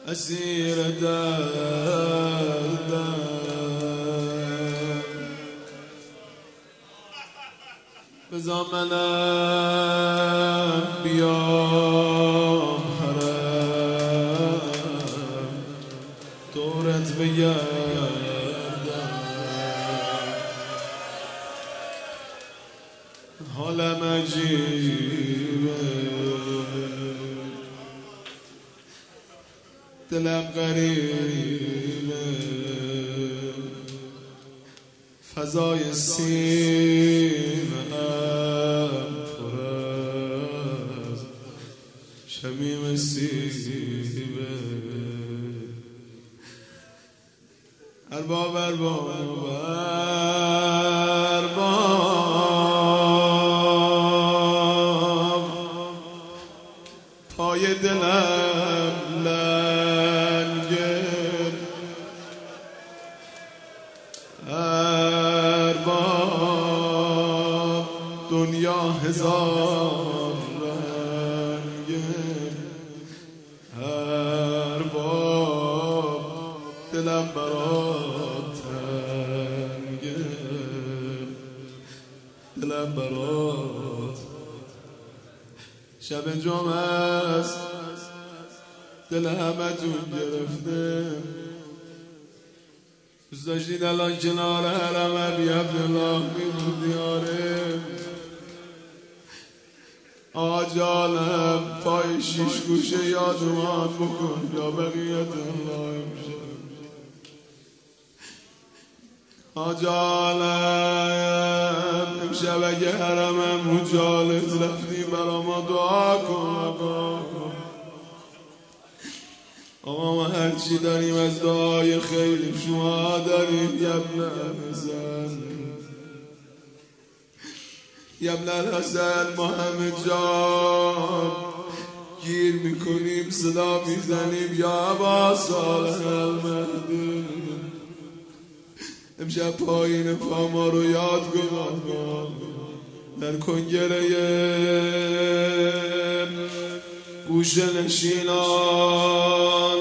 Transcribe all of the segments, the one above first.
اسیر دردم بذار منم بیام حرم دورت بگردم حالم عجیبه دلم غریبه فضای سینه‌ام پر از شمیم سیبه ارباب ارباب ارباب پای دلم لنگه ارباب دنیا هزار رنگه ارباب دلم برات تنگه دلم برات شب جمعه است دل همتون گرفته دوست داشتید الان کنار حرم ابی عبدالله میبود دیاره آقا جانم پای شیش گوشه یادمان بکن یا بقیت الله امشب آقا جانم امشب اگه حرمم رو جالت رفتی برا ما دعا کن آقا ما هرچی داریم از دعای خیلی شما داریم یبن حسن یبن الحسن ما همه جان گیر میکنیم صدا میزنیم یا ابا صالح المهدی امشب پایین پا ما رو یاد کن در کنگره گوش نشینان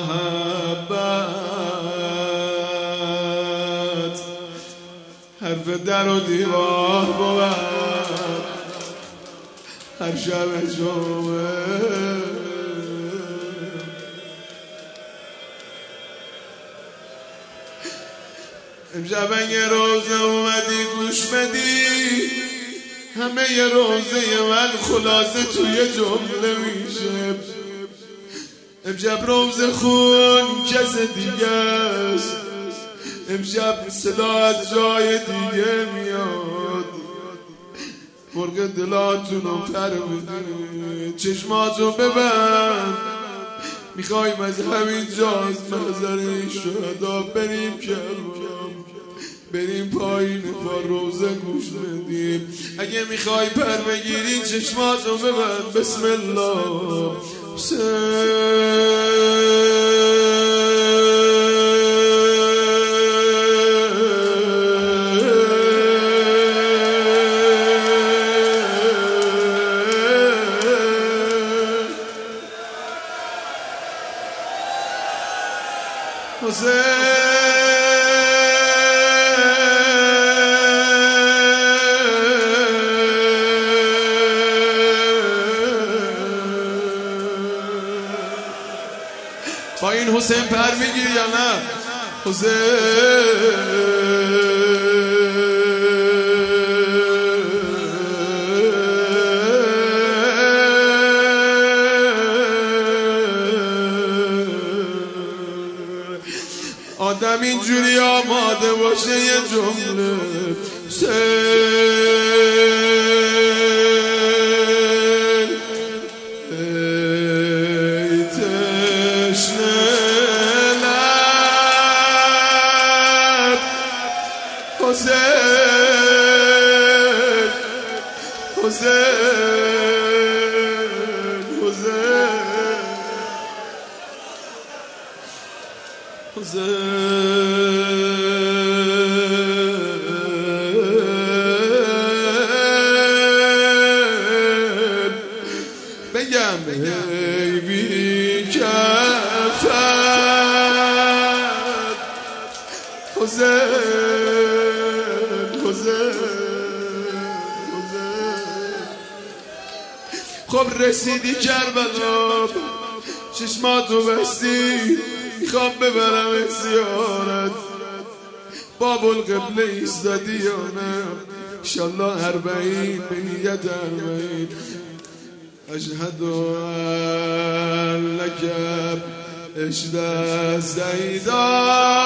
محبت حرف در و دیوار بود هر شب جمعه امشب اگه روزه اومدی گوش بدی همه ی روزه من خلاصه توی جمله میشه امشب روزه خون کس دیگه است امشب صدا از جای دیگه میاد مرغ دلاتونو پر بدید چشماتو ببند میخوایم از همین جا از محضر شهدا بریم کربلا بریم پایین پا روزه گوش بدیم اگه میخوای پر بگیری چشماتو ببند بسم الله با این حسین پر میگیری یا نه حسین آدم اینجوری آماده باشه یه جمله بگم ای بی کفن خب رسیدی کربلا، چشماتو بستی، میخوام ببرم زیارت. باب القبله ایستادی یا نه؟ انشالله 40 به نیت 40. اشهد ان لک اشد سیدا،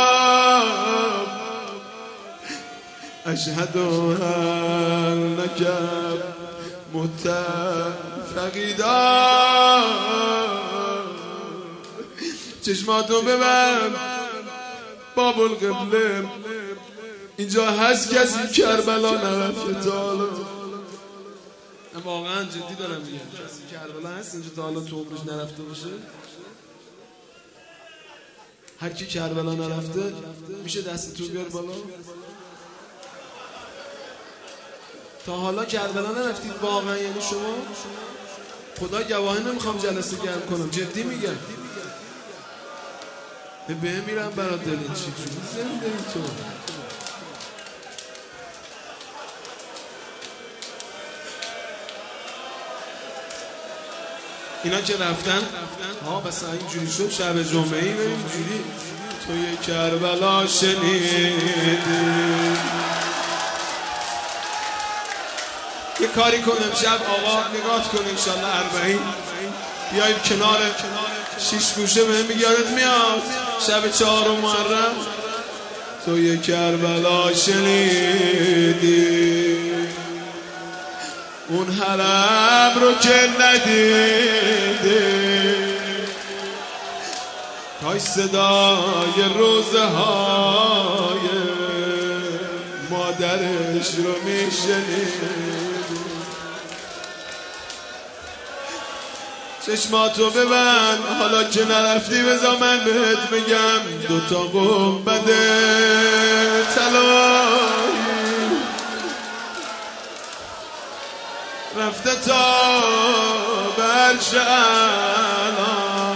اشهد ان لک متفقدا. چشماتو ببند، باب القبله. اینجا هست کسی کربلا نرفته تا حالا؟ واقعا جدی دارم میگم، کسی کربلا هست اینجا تا حالا تو عمرش نرفته باشه؟ هر کی کربلا نرفته میشه دستتو بیار بالا. تا حالا کربلا نرفتید واقعا؟ یعنی شما خدا گواهی، نمیخوام جلسه گرم کنم، جدی میگم. به میرم برات دلت چی زنده ای تو. اینا که رفتن ها بس اینجوری شد شب جمعه‌ای اینجوری توی کربلا شنیدی. یه کاری کنم شب آقا نگاه کن انشالله 40 بیاییم کنار 6 گوشه بهم میگه یادت میاد شب 4 محرم توی کربلا شنیدی اون حرم رو که ندیدی کاش صدای روزه های مادرش رو میشنیدی. چشماتو ببند حالا که نرفتی بذار من بهت بگم 2 گنبد طلایی رفته تا برش الان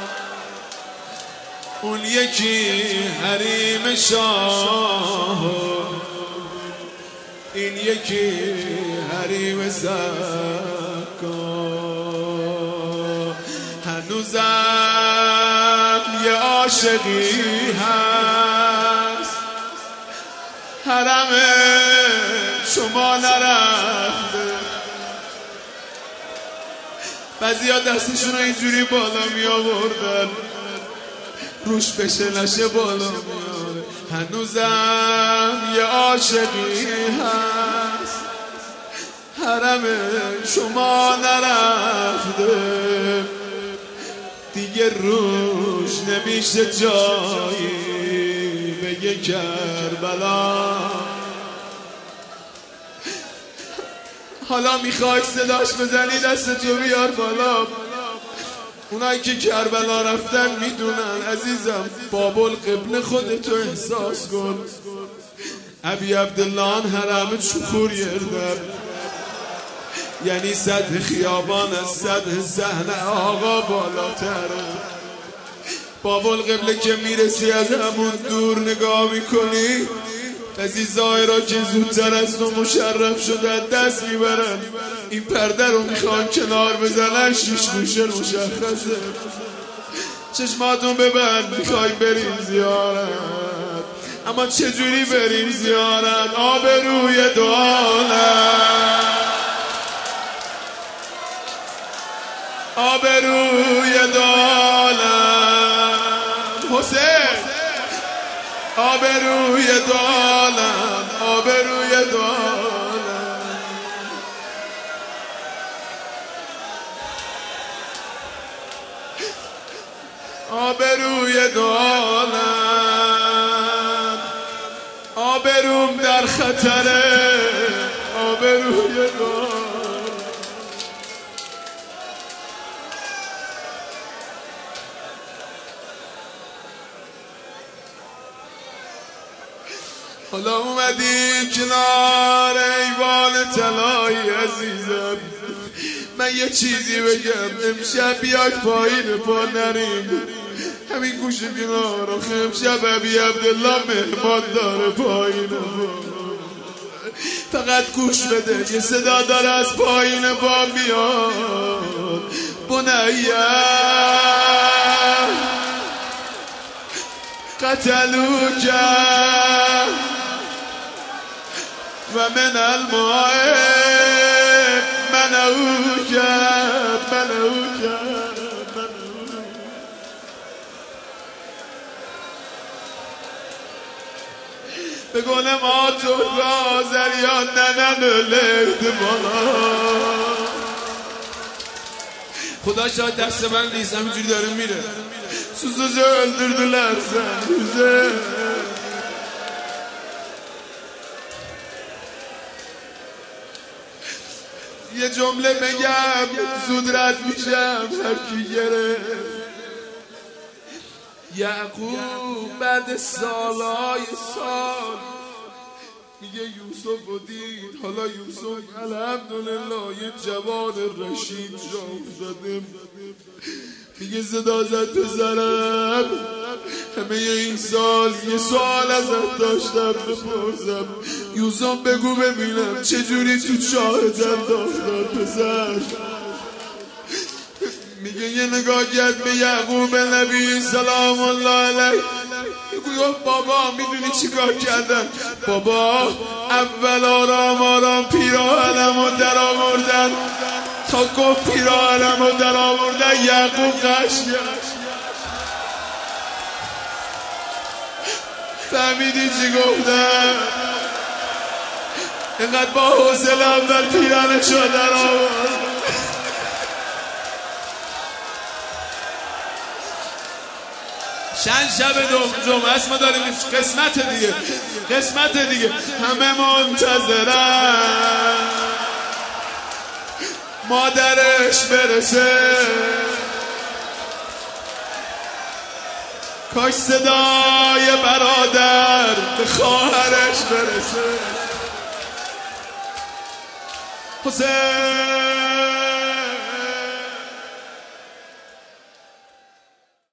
اون یکی حریم شاه این یکی حریم زکا. هنوزم یه عاشقی هست حرم شما نرفته. بعضیا دستشون رو اینجوری بالا می آوردن روش بشه نشه بالا میاره. هنوزم یه عاشقی هست حرم شما نرفته دیگه روش نمیشه جایی بگه کربلا. حالا میخوای صداش بزنی دستتو بیار بالا. اونایی که کربلا رفتن میدونن عزیزم باب القبله خودتو احساس کن. ابی عبدالله حرم چخور یردم یعنی سطح خیابان از سطح صحن آقا بالاتره. باب القبله که میرسی از همون دور نگاه میکنی عزیزای را که زودتر از تو مشرف شدن دست میبرن این پرده رو میخوان کنار بزنن 6 گوشه مشخصه. چشماتون ببند میخوای بریم زیارت اما چجوری بریم زیارت؟ آبروی دو عالم آبروی دو عالم حسین آبروی دو عالم آبروی دو عالم. آبروی دو عالم آبروم در خطره آبروی دو عالم. حالا اومدی کنار ایوان طلایی عزیزم من یه چیزی بگم امشب بیاید پایین پا نریم همین گوشه کنار آخه امشب ابی عبدالله مهمان داره پایین فقط گوش بده یه صدا داره از پایین با میاد بنیه قتلوک و من الماء منعوک به گل ما تو رازر یا ننن لید بالا خدا شاید دست من نیست همینجوری داره میره سوزوزه öldürdüler sen یه جمله بگم زود رد میشم هر کی گرفت یعقوب بعد سالای سال میگه یوسف رو دید حالا یوسف الحمدلله یه جوان رشید جا افتاده میگه صدا زد پسرم همه این سال یه سوال ازت داشتم بپرسم یوسف بگو ببینم چجوری تو شاهدم داختار پسر میگه یه نگاه کرد به یعقوب نبی سلام الله علیه گفت بابا میدونی چی کار کردن بابا اول آرام پیراهنمو در آوردن تا گفت پیراهنمو در آوردن یعقوب قشنگ فهمیدی چی گفتم اینقدر با حوصله اول پیراهنشو در آورد چند شب جمعه است ما داریم قسمت دیگه همه منتظرن مادرش برسه کاش صدای برادر به خواهرش برسه حسین